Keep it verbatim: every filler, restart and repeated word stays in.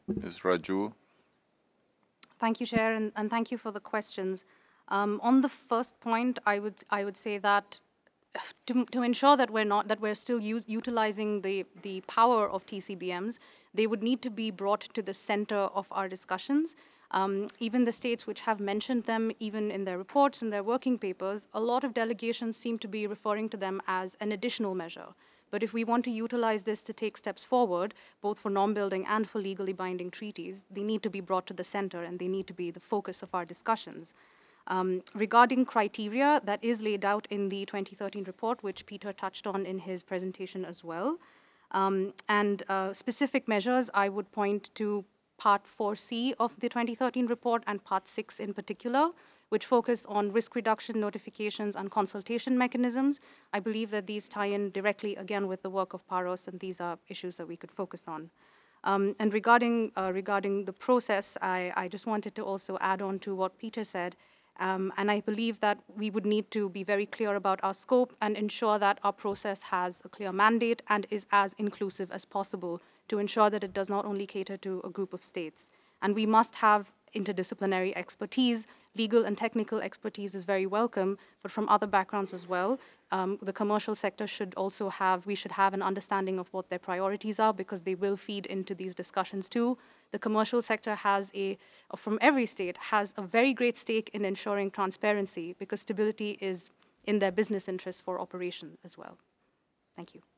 Miz Raju. Thank you, Chair, and, and thank you for the questions. Um, on the first point, I would I would say that to, to ensure that we're not that we're still use, utilizing the the power of T C B Ms, they would need to be brought to the center of our discussions. Um, even the states which have mentioned them, even in their reports and their working papers, a lot of delegations seem to be referring to them as an additional measure. But if we want to utilize this to take steps forward, both for norm building and for legally binding treaties, they need to be brought to the center and they need to be the focus of our discussions. Um, regarding criteria, that is laid out in the twenty thirteen report, which Peter touched on in his presentation as well. Um, and uh, specific measures, I would point to Part four C of the twenty thirteen report and Part six in particular, which focus on risk reduction notifications and consultation mechanisms. I believe that these tie in directly, again, with the work of PAROS, and these are issues that we could focus on. Um, and regarding, uh, regarding the process, I, I just wanted to also add on to what Peter said. Um, and I believe that we would need to be very clear about our scope and ensure that our process has a clear mandate and is as inclusive as possible to ensure that it does not only cater to a group of states. And we must have interdisciplinary expertise. Legal and technical expertise is very welcome, but from other backgrounds as well. Um, the commercial sector should also have, we should have an understanding of what their priorities are because they will feed into these discussions too. The commercial sector has a, from every state, has a very great stake in ensuring transparency because stability is in their business interest for operation as well. Thank you.